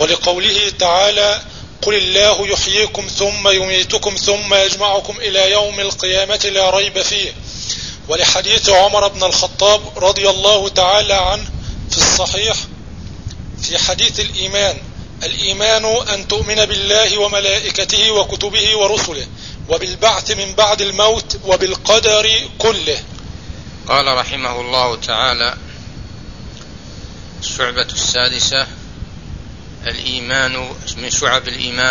ولقوله تعالى: قل الله يحييكم ثم يميتكم ثم يجمعكم إلى يوم القيامة لا ريب فيه. ولحديث عمر بن الخطاب رضي الله تعالى عنه في الصحيح في حديث الإيمان أن تؤمن بالله وملائكته وكتبه ورسله وبالبعث من بعد الموت وبالقدر كله. قال رحمه الله تعالى: الشعبة السادسة، الإيمان من شعب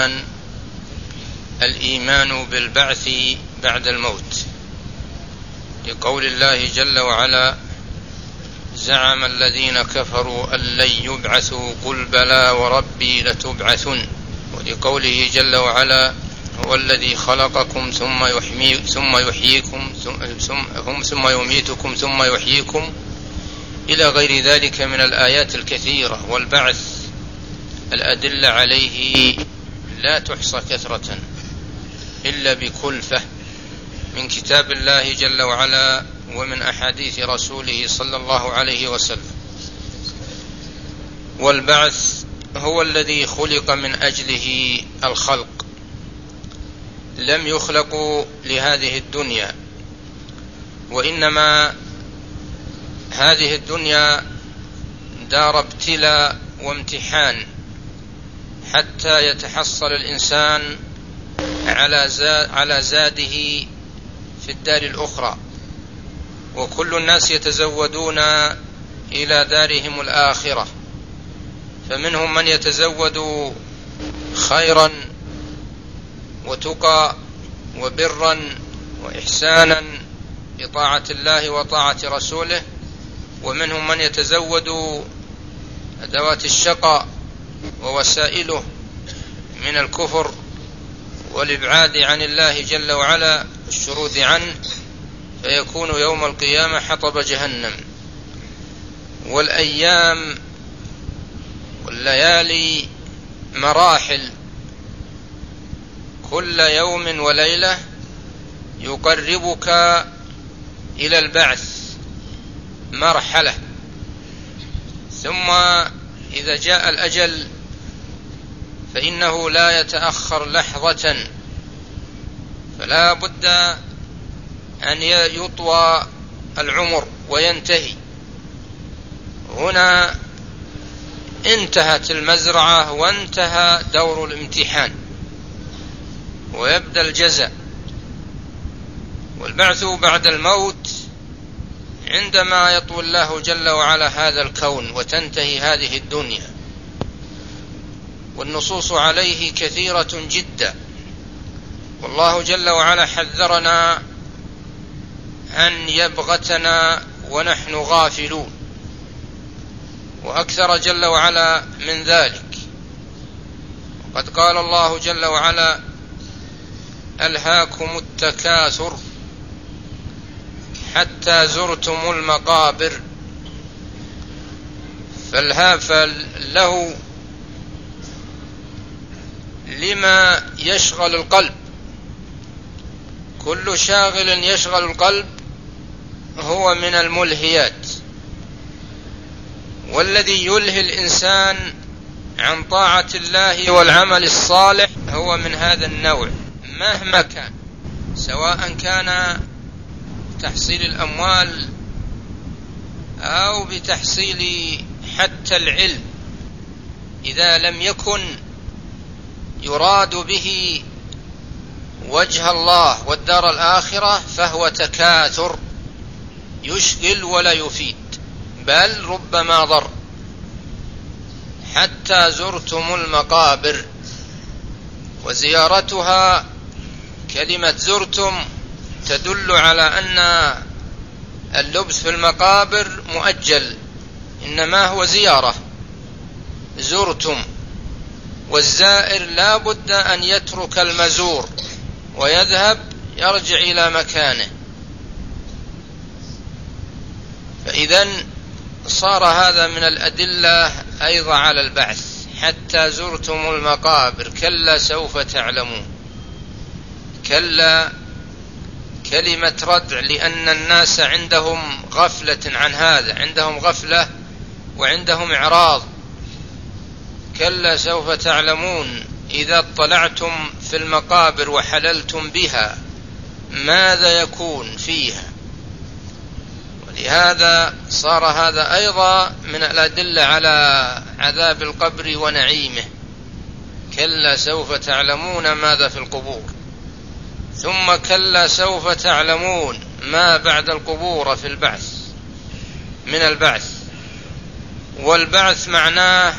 الإيمان بالبعث بعد الموت، لقول الله جل وعلا: زعم الذين كفروا أن لن يبعثوا قل بلى وربي لتبعثن. ولقوله جل وعلا: هو الذي خلقكم ثم يحييكم ثم يميتكم ثم يحييكم، إلى غير ذلك من الآيات الكثيرة. والبعث الأدلة عليه لا تحصى كثرة إلا بكلفة من كتاب الله جل وعلا ومن أحاديث رسوله صلى الله عليه وسلم. والبعث هو الذي خلق من أجله الخلق، لم يخلقوا لهذه الدنيا، وإنما هذه الدنيا دار ابتلاء وامتحان حتى يتحصل الإنسان على زاده في الدار الأخرى. وكل الناس يتزودون إلى دارهم الآخرة، فمنهم من يتزود خيرا وتقى وبرا وإحسانا بطاعة الله وطاعة رسوله، ومنهم من يتزود أدوات الشقاء ووسائله من الكفر والإبعاد عن الله جل وعلا والشرود عنه، فيكون يوم القيامة حطب جهنم. والأيام والليالي مراحل، كل يوم وليلة يقربك إلى البعث مرحلة، ثم إذا جاء الأجل فإنه لا يتأخر لحظة، فلا بد أن يطوى العمر وينتهي. هنا انتهت المزرعة وانتهى دور الامتحان، ويبدأ الجزاء. والبعث بعد الموت عندما يطوي الله جل وعلا هذا الكون وتنتهي هذه الدنيا. والنصوص عليه كثيرة جدا، والله جل وعلا حذرنا أن يبغتنا ونحن غافلون، وأكثر جل وعلا من ذلك. وقد قال الله جل وعلا: ألهاكم التكاثر حتى زرتم المقابر. فله لما يشغل القلب، كل شاغل يشغل القلب هو من الملهيات. والذي يلهي الإنسان عن طاعة الله والعمل الصالح هو من هذا النوع مهما كان، سواء كان تحصيل الأموال أو بتحصيل حتى العلم. إذا لم يكن يراد به وجه الله والدار الآخرة فهو تكاثر يشغل ولا يفيد، بل ربما ضر. حتى زرتم المقابر، وزيارتها كلمة زرتم تدل على أن اللبث في المقابر مؤجل، إنما هو زيارة. زرتم، والزائر لا بد أن يترك المزور ويذهب يرجع إلى مكانه. فإذن صار هذا من الأدلة أيضا على البعث. حتى زرتم المقابر، كلا سوف تعلمون. كلا كلمة ردع، لأن الناس عندهم غفلة عن هذا، عندهم غفلة وعندهم إعراض كلا سوف تعلمون إذا اطلعتم في المقابر وحللتم بها ماذا يكون فيها. ولهذا صار هذا أيضا من الأدلة على عذاب القبر ونعيمه. كلا سوف تعلمون ماذا في القبور، ثم كلا سوف تعلمون ما بعد القبور في البعث من البعث. والبعث معناه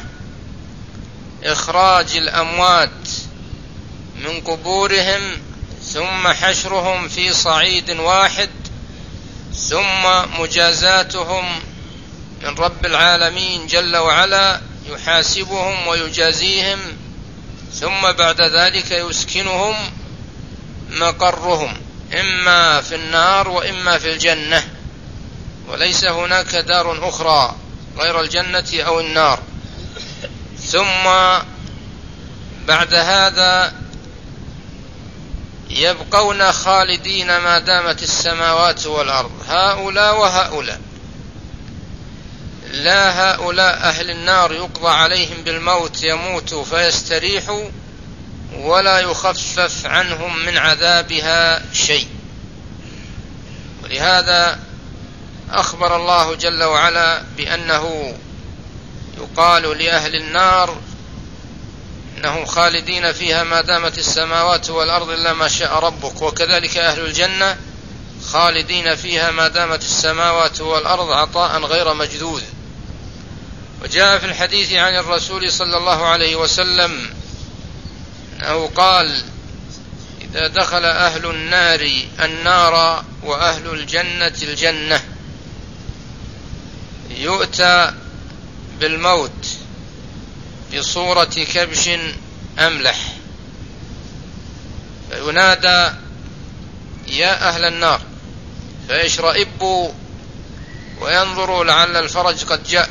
إخراج الأموات من قبورهم ثم حشرهم في صعيد واحد، ثم مجازاتهم من رب العالمين جل وعلا، يحاسبهم ويجازيهم، ثم بعد ذلك يسكنهم مقرهم إما في النار وإما في الجنة، وليس هناك دار أخرى غير الجنة أو النار. ثم بعد هذا يبقون خالدين ما دامت السماوات والأرض، هؤلاء وهؤلاء. لا هؤلاء أهل النار يقضى عليهم بالموت يموتوا فيستريحوا ولا يخفف عنهم من عذابها شيء. ولهذا أخبر الله جل وعلا بأنه يقال لأهل النار إنهم خالدين فيها ما دامت السماوات والأرض إلا ما شاء ربك، وكذلك أهل الجنة خالدين فيها ما دامت السماوات والأرض عطاء غير مجدود. وجاء في الحديث عن الرسول صلى الله عليه وسلم أنه قال: إذا دخل أهل النار النار وأهل الجنة الجنة يؤتى بالموت بصورة كبش أملح، فينادى: يا أهل النار، فيشرئبوا وينظروا لعل الفرج قد جاء،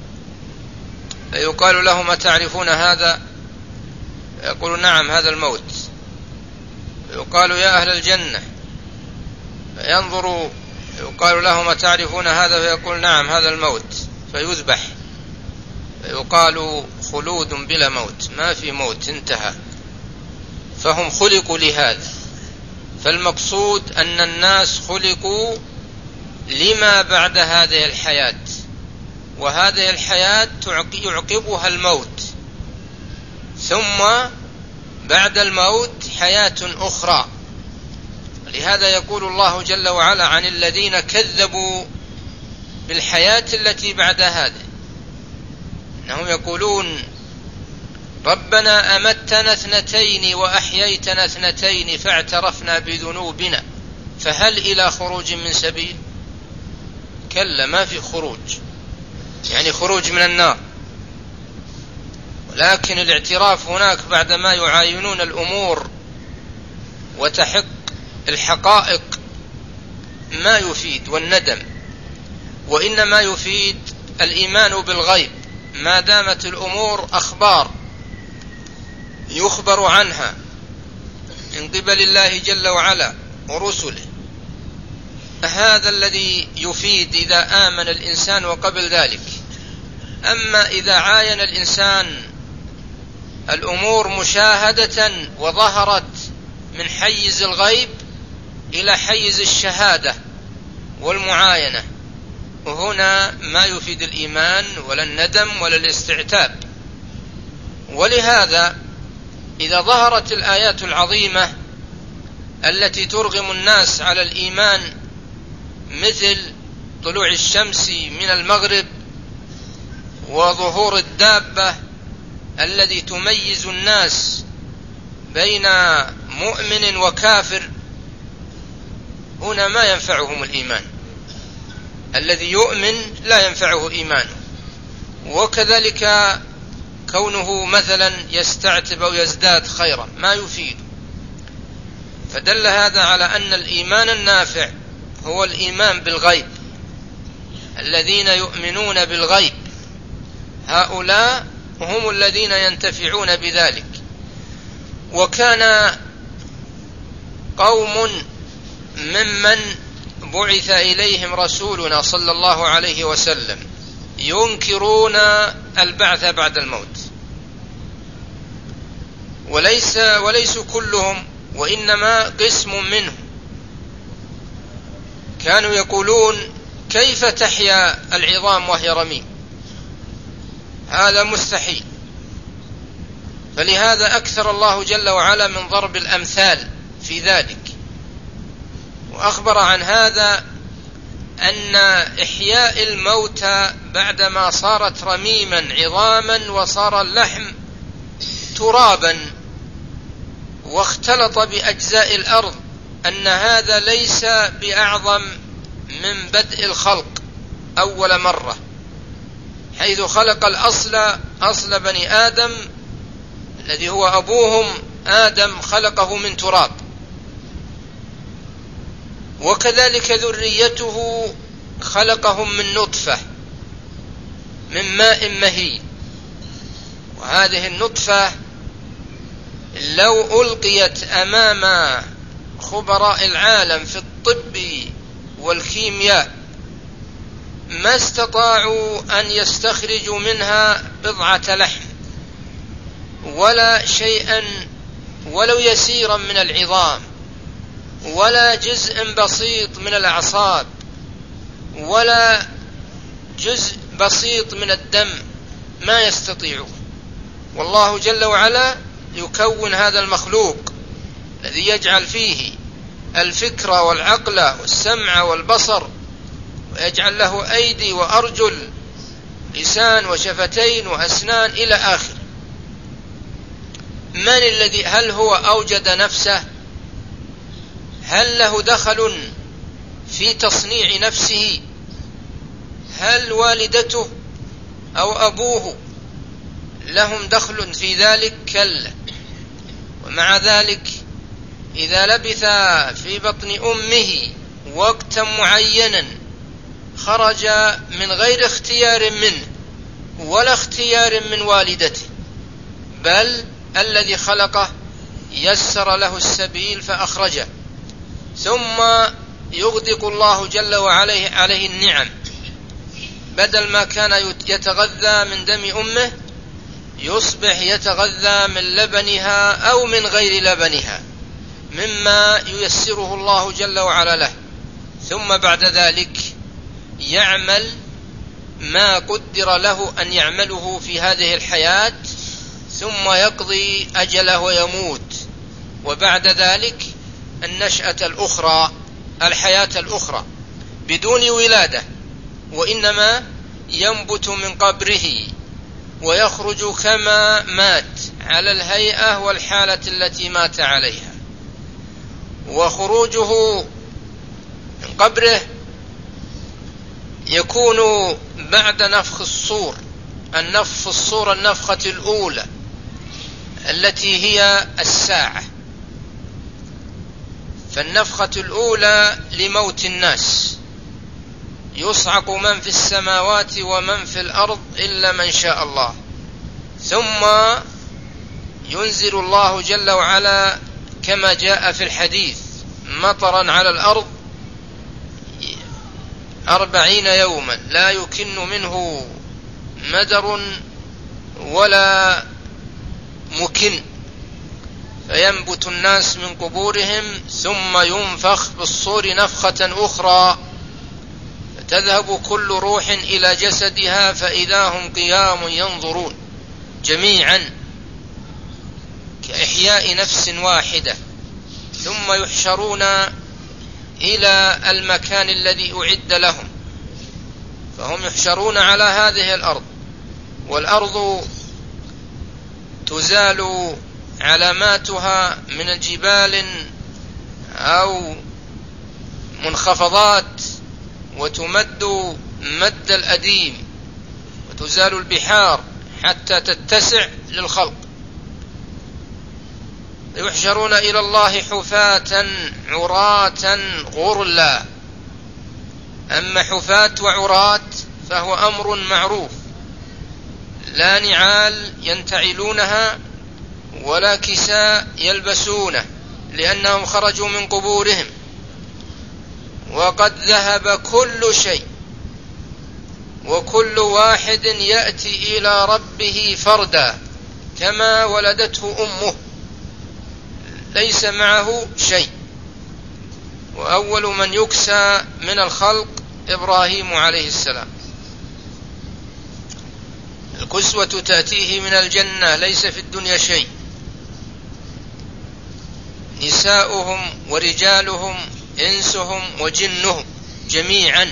فيقال لهم: أتعرفون هذا؟ يقول: نعم، هذا الموت. فيقال: يا أهل الجنة، فينظروا، يقال لهم: أتعرفون هذا؟ فيقول: نعم، هذا الموت. فيذبح، فيقال: خلود بلا موت، ما في موت، انتهى. فهم خلقوا لهذا. فالمقصود أن الناس خلقوا لما بعد هذه الحياة، وهذه الحياة يعقبها الموت، ثم بعد الموت حياة أخرى. لهذا يقول الله جل وعلا عن الذين كذبوا بالحياة التي بعد هذه، إنهم يقولون: ربنا أمتنا 2 وأحييتنا 2 فاعترفنا بذنوبنا فهل إلى خروج من سبيل؟ كلا، ما في خروج، يعني خروج من النار. ولكن الاعتراف هناك بعدما يعاينون الأمور وتحق الحقائق ما يفيد، والندم، وإنما يفيد الإيمان بالغيب ما دامت الأمور أخبار يخبر عنها من قبل الله جل وعلا ورسله. هذا الذي يفيد إذا آمن الإنسان وقبل ذلك. أما إذا عاين الإنسان الأمور مشاهدة وظهرت من حيز الغيب إلى حيز الشهادة والمعاينة، وهنا ما يفيد الإيمان ولا الندم ولا الاستعتاب. ولهذا إذا ظهرت الآيات العظيمة التي ترغم الناس على الإيمان، مثل طلوع الشمس من المغرب وظهور الدابة الذي تميز الناس بين مؤمن وكافر، هنا ما ينفعهم الإيمان. الذي يؤمن لا ينفعه إيمانه، وكذلك كونه مثلا يستعتب أو يزداد خيرا ما يفيد. فدل هذا على أن الإيمان النافع هو الإيمان بالغيب. الذين يؤمنون بالغيب هؤلاء هم الذين ينتفعون بذلك. وكان قوم ممن بعث إليهم رسولنا صلى الله عليه وسلم ينكرون البعث بعد الموت، وليسوا كلهم، وإنما قسم منهم كانوا يقولون كيف تحيا العظام وهي رميم؟ هذا مستحيل. فلهذا أكثر الله جل وعلا من ضرب الأمثال في ذلك، وأخبر عن هذا أن إحياء الموتى بعدما صارت رميما عظاما وصار اللحم ترابا واختلط بأجزاء الأرض، أن هذا ليس بأعظم من بدء الخلق أول مرة، حيث خلق أصل بني آدم الذي هو أبوهم آدم، خلقه من تراب، وكذلك ذريته خلقهم من نطفة من ماء مهين. وهذه النطفة لو ألقيت أمام خبراء العالم في الطب والكيمياء ما استطاعوا أن يستخرجوا منها بضعة لحم ولا شيئا ولو يسيرا من العظام، ولا جزء بسيط من الأعصاب، ولا جزء بسيط من الدم، ما يستطيعون. والله جل وعلا يكون هذا المخلوق الذي يجعل فيه الفكر والعقل والسمع والبصر، ويجعل له أيدي وأرجل، لسان وشفتين وأسنان إلى آخر. من الذي هل هو أوجد نفسه؟ هل له دخل في تصنيع نفسه؟ هل والدته أو أبوه لهم دخل في ذلك؟ كلا. ومع ذلك إذا لبث في بطن أمه وقتا معينا خرج من غير اختيار منه ولا اختيار من والدته، بل الذي خلقه يسر له السبيل فأخرجه، ثم يغدق الله جل وعلا عليه النعم. بدل ما كان يتغذى من دم أمه يصبح يتغذى من لبنها أو من غير لبنها، مما ييسره الله جل وعلا له، ثم بعد ذلك يعمل ما قدر له أن يعمله في هذه الحياة، ثم يقضي أجله ويموت. وبعد ذلك النشأة الأخرى، الحياة الأخرى بدون ولادة، وإنما ينبت من قبره ويخرج كما مات على الهيئة والحالة التي مات عليها. وخروجه من قبره يكون بعد نفخ الصور. النفخة الأولى التي هي الساعة. فالنفخة الأولى لموت الناس، يصعق من في السماوات ومن في الأرض إلا من شاء الله، ثم ينزل الله جل وعلا كما جاء في الحديث مطرا على الأرض 40 يوما لا يكن منه مدر ولا مكن، فينبت الناس من قبورهم، ثم ينفخ بالصور نفخة أخرى فتذهب كل روح إلى جسدها فإذا هم قيام ينظرون جميعا كإحياء نفس واحدة، ثم يحشرون إلى المكان الذي أعد لهم. فهم يحشرون على هذه الأرض، والأرض تزال علاماتها من الجبال أو منخفضات، وتمد مد الأديم، وتزال البحار حتى تتسع للخلق. يحشرون إلى الله حفاة عراة غرلا. أما حفاة وعراة فهو أمر معروف، لا نعال ينتعلونها ولا كساء يلبسونه، لأنهم خرجوا من قبورهم وقد ذهب كل شيء، وكل واحد يأتي إلى ربه فردا كما ولدته أمه. ليس معه شيء. وأول من يكسى من الخلق إبراهيم عليه السلام. الكسوة تأتيه من الجنة، ليس في الدنيا شيء. نساؤهم ورجالهم إنسهم وجنهم جميعا.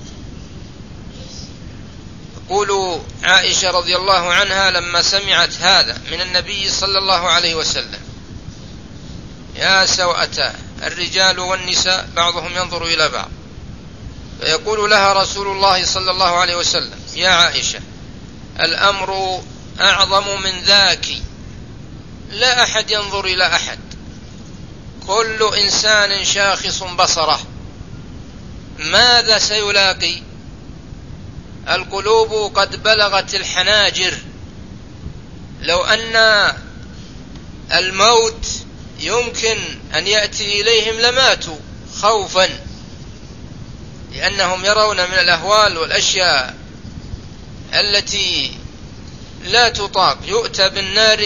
تقول عائشة رضي الله عنها لما سمعت هذا من النبي صلى الله عليه وسلم: يا سوءتاه، الرجال والنساء بعضهم ينظر إلى بعض. فيقول لها رسول الله صلى الله عليه وسلم: يا عائشة، الأمر أعظم من ذاك، لا أحد ينظر إلى أحد، كل إنسان شاخص بصره، ماذا سيلاقي؟ القلوب قد بلغت الحناجر، لو أن الموت يمكن أن يأتي إليهم لماتوا خوفا، لأنهم يرون من الأهوال والأشياء التي لا تطاق. يؤتى بالنار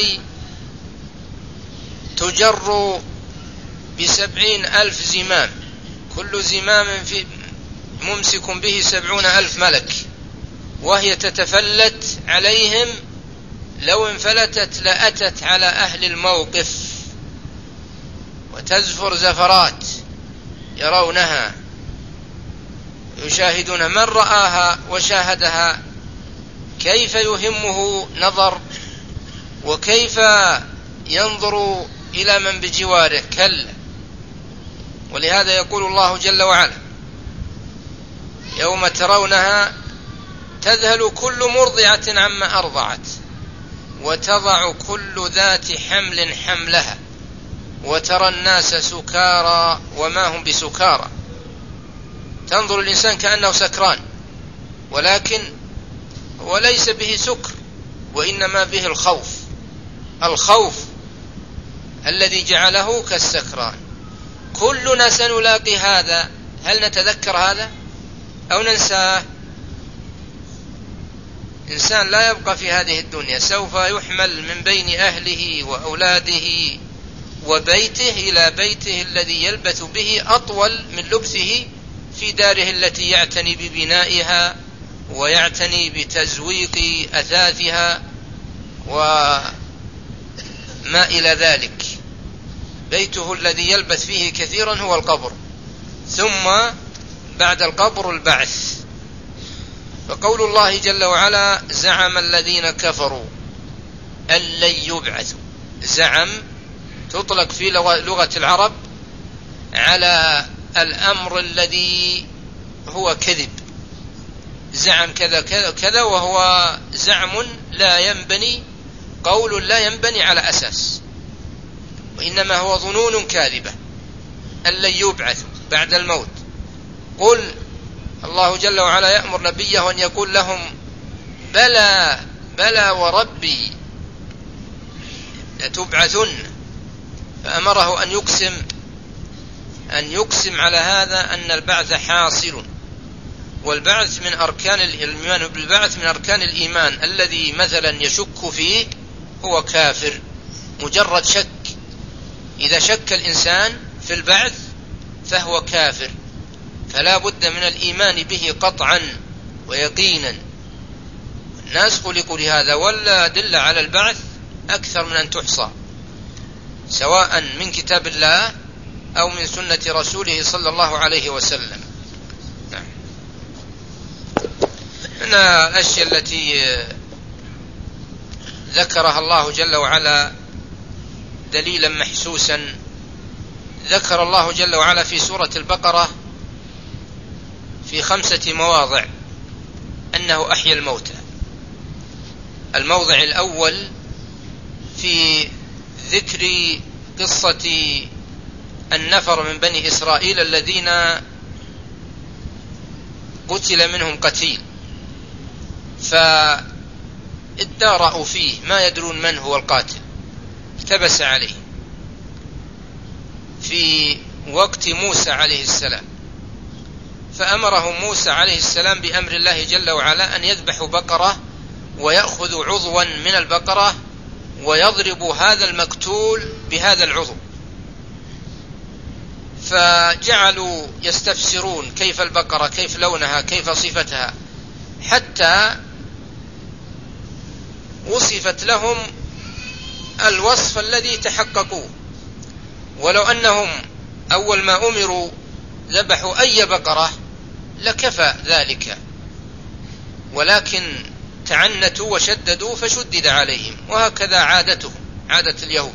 تجر ب70,000 زمام، كل زمام ممسك به 70,000 ملك، وهي تتفلت عليهم، لو انفلتت لأتت على أهل الموقف وتزفر زفرات يرونها يشاهدون. من رآها وشاهدها كيف يهمه نظر، وكيف ينظر إلى من بجواره؟ كلا. ولهذا يقول الله جل وعلا: يوم ترونها تذهل كل مرضعة عما أرضعت وتضع كل ذات حمل حملها وترى الناس سكارى وما هم بسكارى. تنظر الإنسان كأنه سكران، ولكن هو ليس به سكر، وإنما به الخوف الذي جعله كالسكران. كلنا سنلاقي هذا، هل نتذكر هذا أو ننساه؟ إنسان لا يبقى في هذه الدنيا، سوف يحمل من بين أهله وأولاده وبيته إلى بيته الذي يلبث به أطول من لبثه في داره التي يعتني ببنائها ويعتني بتزويق أثاثها وما إلى ذلك. بيته الذي يلبث فيه كثيرا هو القبر، ثم بعد القبر البعث. فقول الله جل وعلا: زعم الذين كفروا أن لن يبعثوا. زعم تطلق في لغة العرب على الأمر الذي هو كذب. زعم كذا كذا كذا، وهو زعم لا ينبني، قول لا ينبني على أساس، وإنما هو ظنون كاذبة. أن لن يبعثوا بعد الموت. قل الله جل وعلا يأمر نبيه أن يقول لهم: بلى بلى وربي لتبعثن. فأمره أن يقسم على هذا أن البعث حاصل. والبعث من أركان الإيمان، بالبعث من أركان الإيمان. الذي مثلا يشك فيه هو كافر، مجرد شك. إذا شك الإنسان في البعث فهو كافر، فلا بد من الإيمان به قطعا ويقينا. الناس خلقوا لهذا، ولا دل على البعث أكثر من أن تحصى، سواء من كتاب الله أو من سنة رسوله صلى الله عليه وسلم. من الأشياء التي ذكرها الله جل وعلا دليلا محسوسا، ذكر الله جل وعلا في سورة البقرة في 5 مواضع أنه أحيا الموتى. الموضع الأول في ذكر قصة النفر من بني إسرائيل الذين قتل منهم قتيل، فادارأوا فيه ما يدرون من هو القاتل، التبس عليه في وقت موسى عليه السلام. فأمره موسى عليه السلام بأمر الله جل وعلا أن يذبح بقرة ويأخذ عضوا من البقرة ويضرب هذا المقتول بهذا العضو فجعلوا يستفسرون كيف البقرة، كيف لونها، كيف صفتها، حتى وصفت لهم الوصف الذي تحققوه. ولو أنهم أول ما أمروا ذبحوا أي بقرة لكفى ذلك، ولكن تعنتوا وشددوا فشدد عليهم، وهكذا عادتهم، عادة اليهود.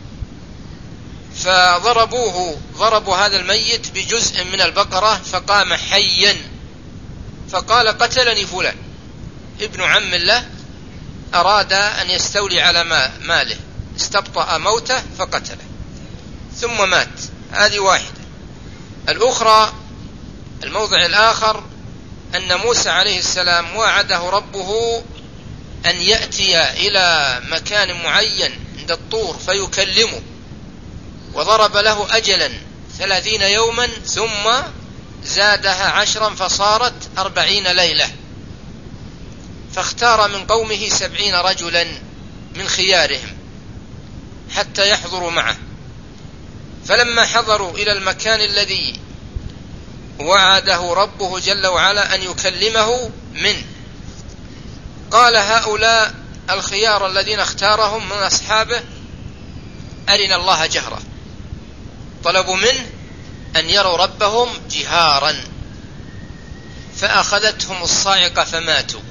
ضربوا هذا الميت بجزء من البقرة فقام حيا، فقال قتلني فلان ابن عم له، أراد أن يستولي على ماله، استبطأ موته فقتله ثم مات. هذه واحدة. الأخرى، الموضع الآخر، أن موسى عليه السلام وعده ربه أن يأتي إلى مكان معين عند الطور فيكلمه، وضرب له أجلا 30 يوما ثم زادها 10 فصارت 40 ليلة، فاختار من قومه 70 رجلا من خيارهم حتى يحضروا معه. فلما حضروا إلى المكان الذي وعده ربه جل وعلا أن يكلمه منه، قال هؤلاء الخيار الذين اختارهم من أصحابه أرنا الله جهرة، طلبوا منه أن يروا ربهم جهارا، فأخذتهم الصاعقة فماتوا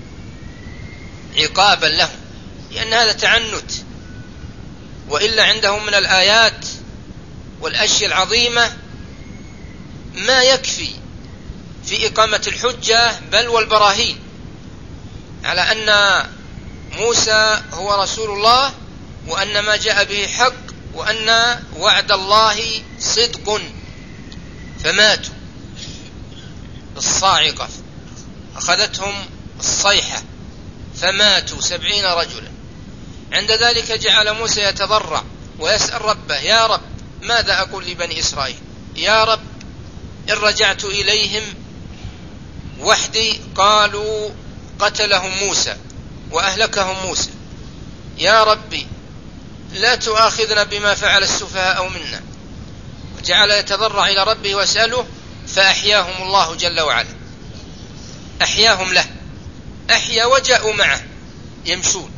عقابا لهم، لأن هذا تعنت. وإلا عندهم من الآيات والأشياء العظيمة ما يكفي في إقامة الحجة بل والبراهين على أن موسى هو رسول الله، وأن ما جاء به حق، وأن وعد الله صدق، فماتوا الصاعقة، أخذتهم الصيحة فماتوا 70 رجلا. عند ذلك جعل موسى يتضرع ويسأل ربه: يا رب ماذا أقول لبني إسرائيل؟ يا رب إن رجعت إليهم وحدي قالوا قتلهم موسى وأهلكهم موسى، يا ربي لا تؤاخذنا بما فعل السفهاء منا. وجعل يتضرع إلى ربه ويسأله، فأحياهم الله جل وعلا، أحياهم له، أحيا وجاءوا معه يمشون.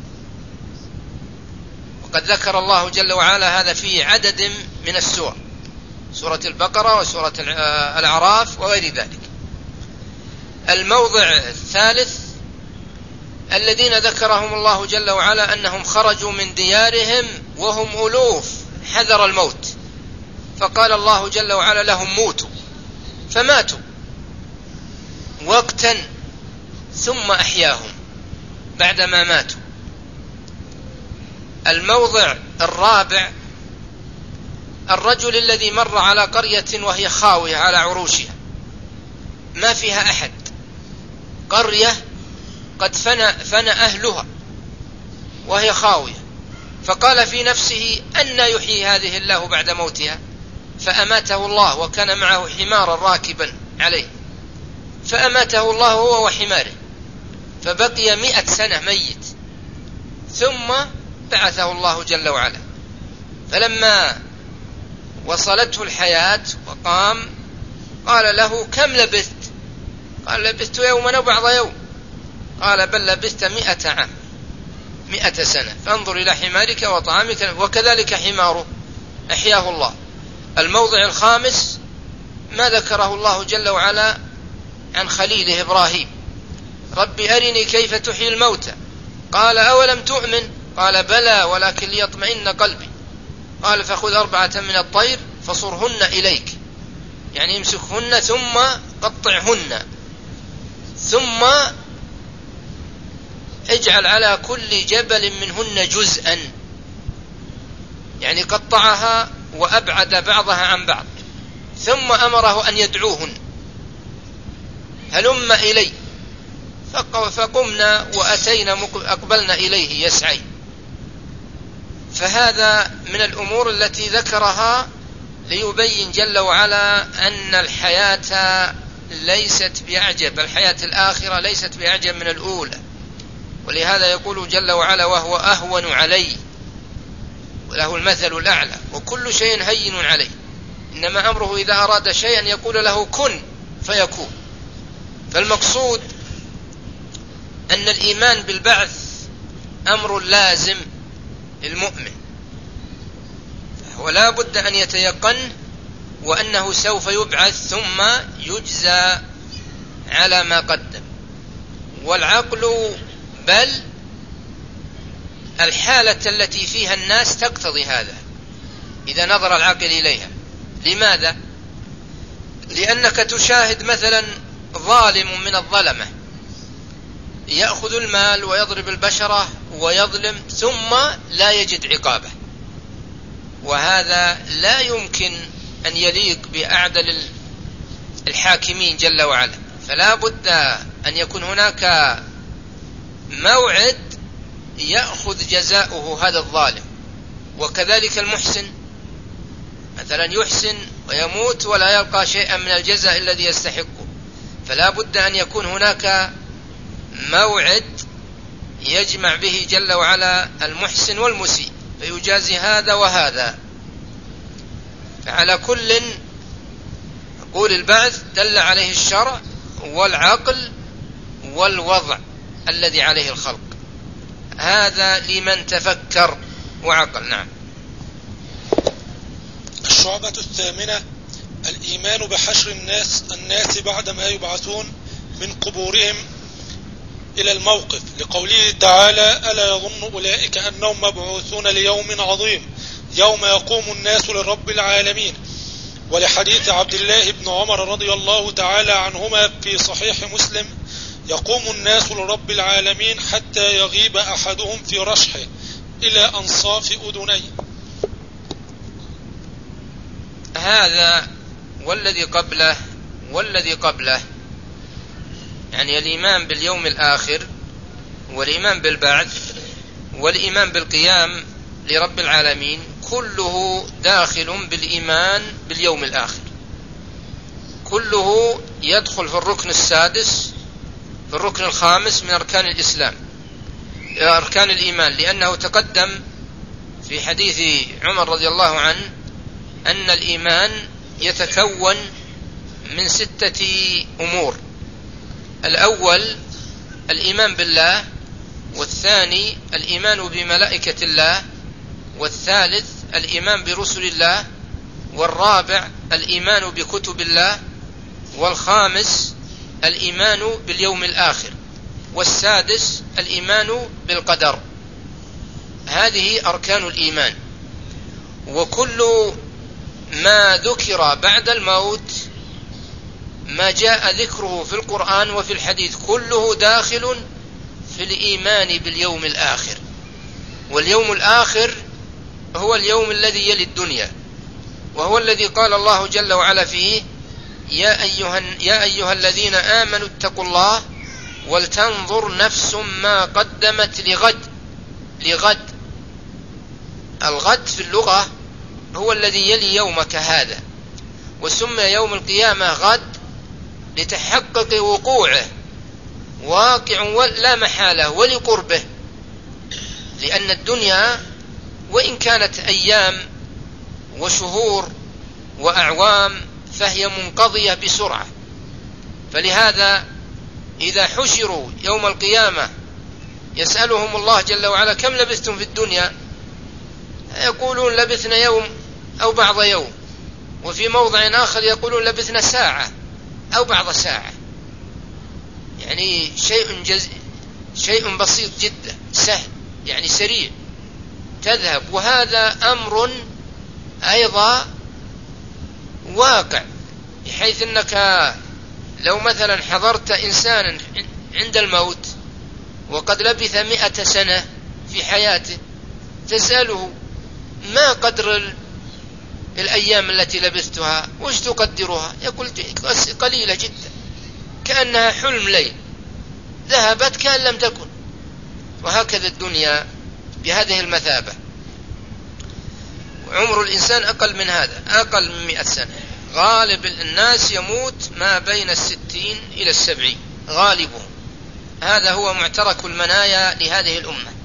وقد ذكر الله جل وعلا هذا في عدد من السور، سورة البقرة وسورة الأعراف وغير ذلك. الموضع الثالث الذين ذكرهم الله جل وعلا أنهم خرجوا من ديارهم وهم ألوف حذر الموت، فقال الله جل وعلا لهم موتوا، فماتوا وقتا ثم أحياهم بعدما ماتوا. الموضع الرابع الرجل الذي مر على قرية وهي خاوية على عروشها ما فيها أحد، قرية قد فنى أهلها وهي خاوية، فقال في نفسه أن يحيي هذه الله بعد موتها، فأماته الله، وكان معه حمارا راكبا عليه، فأماته الله هو وحماره، فبقي 100 سنة ميت، ثم بعثه الله جل وعلا. فلما وصلته الحياة وقام قال له: كم لبثت؟ قال: لبثت يوما وبعض يوم. قال: بل لبثت 100 عام، 100 سنة، فانظر إلى حمارك وطعامك. وكذلك حماره أحياه الله. الموضع الخامس ما ذكره الله جل وعلا عن خليله إبراهيم: رب أرني كيف تحيي الموتى. قال: أولم تؤمن؟ قال: بلى ولكن ليطمئن قلبي. قال: فخذ 4 من الطير فصرهن إليك، يعني امسكهن ثم قطعهن، ثم اجعل على كل جبل منهن جزءا، يعني قطعها وأبعد بعضها عن بعض، ثم أمره أن يدعوهن: هلم إلي. فقمنا وأتينا أقبلنا إليه يسعي. فهذا من الأمور التي ذكرها ليبين جل وعلا أن الحياة ليست بأعجب، الحياة الآخرة ليست بأعجب من الأولى. ولهذا يقول جل وعلا: وهو أهون عليه وله المثل الأعلى وكل شيء هين عليه. إنما أمره إذا أراد شيئا يقول له كن فيكون. فالمقصود أن الإيمان بالبعث أمر لازم للمؤمن، ولا بد أن يتيقن وأنه سوف يبعث ثم يجزى على ما قدم. والعقل بل الحالة التي فيها الناس تقتضي هذا إذا نظر العقل إليها. لماذا؟ لأنك تشاهد مثلا ظالم من الظلمة يأخذ المال ويضرب البشرة ويظلم ثم لا يجد عقابه، وهذا لا يمكن أن يليق بأعدل الحاكمين جل وعلا. فلا بد أن يكون هناك موعد يأخذ جزاؤه هذا الظالم. وكذلك المحسن مثلا يحسن ويموت ولا يلقى شيئا من الجزاء الذي يستحقه، فلا بد أن يكون هناك موعد يجمع به جل وعلا المحسن والمسيء فيجازي هذا وهذا. فعلى كل نقول البعث دل عليه الشرع والعقل والوضع الذي عليه الخلق، هذا لمن تفكر وعقل. نعم. الشعبة الثامنة: الإيمان بحشر الناس بعدما يبعثون من قبورهم إلى الموقف، لقوله تعالى: ألا يظن أولئك أنهم مبعوثون ليوم عظيم يوم يقوم الناس لرب العالمين. ولحديث عبد الله بن عمر رضي الله تعالى عنهما في صحيح مسلم: يقوم الناس لرب العالمين حتى يغيب أحدهم في رشحه إلى أنصاف أذنيه. هذا والذي قبله يعني الإيمان باليوم الآخر والإيمان بالبعث والإيمان بالقيام لرب العالمين كله داخل بالإيمان باليوم الآخر، كله يدخل في الركن السادس في الركن الخامس من أركان الإسلام أركان الإيمان، لأنه تقدم في حديث عمر رضي الله عنه أن الإيمان يتكون من 6 أمور: الأول الإيمان بالله، والثاني الإيمان بملائكة الله، والثالث الإيمان برسل الله، والرابع الإيمان بكتب الله، والخامس الإيمان باليوم الآخر، والسادس الإيمان بالقدر. هذه أركان الإيمان. وكل ما ذكر بعد الموت ما جاء ذكره في القرآن وفي الحديث كله داخل في الإيمان باليوم الآخر. واليوم الآخر هو اليوم الذي يلي الدنيا، وهو الذي قال الله جل وعلا فيه: يا أيها الذين آمنوا اتقوا الله ولتنظر نفس ما قدمت لغد. الغد في اللغة هو الذي يلي يومك هذا، وسمي يوم القيامة غد لتحقق وقوعه واقع لا محالة ولقربه، لأن الدنيا وإن كانت أيام وشهور وأعوام فهي منقضية بسرعة. فلهذا إذا حشروا يوم القيامة يسألهم الله جل وعلا: كم لبثتم في الدنيا؟ يقولون لبثنا يوم أو بعض يوم، وفي موضع آخر يقولون لبثنا ساعة أو بعض ساعة، يعني شيء بسيط جدا سهل، يعني سريع تذهب. وهذا أمر أيضا واقع، بحيث أنك لو مثلا حضرت إنسانا عند الموت وقد لبث 100 سنة في حياته تسأله: ما قدر الأيام التي لبثتها؟ وش تقدرها؟ يقول: قليلة جدا، كأنها حلم ليل ذهبت كأن لم تكن. وهكذا الدنيا بهذه المثابة. عمر الإنسان أقل من هذا، أقل من 100 سنة. غالب الناس يموت ما بين 60 إلى 70 غالبهم. هذا هو معترك المنايا لهذه الأمة.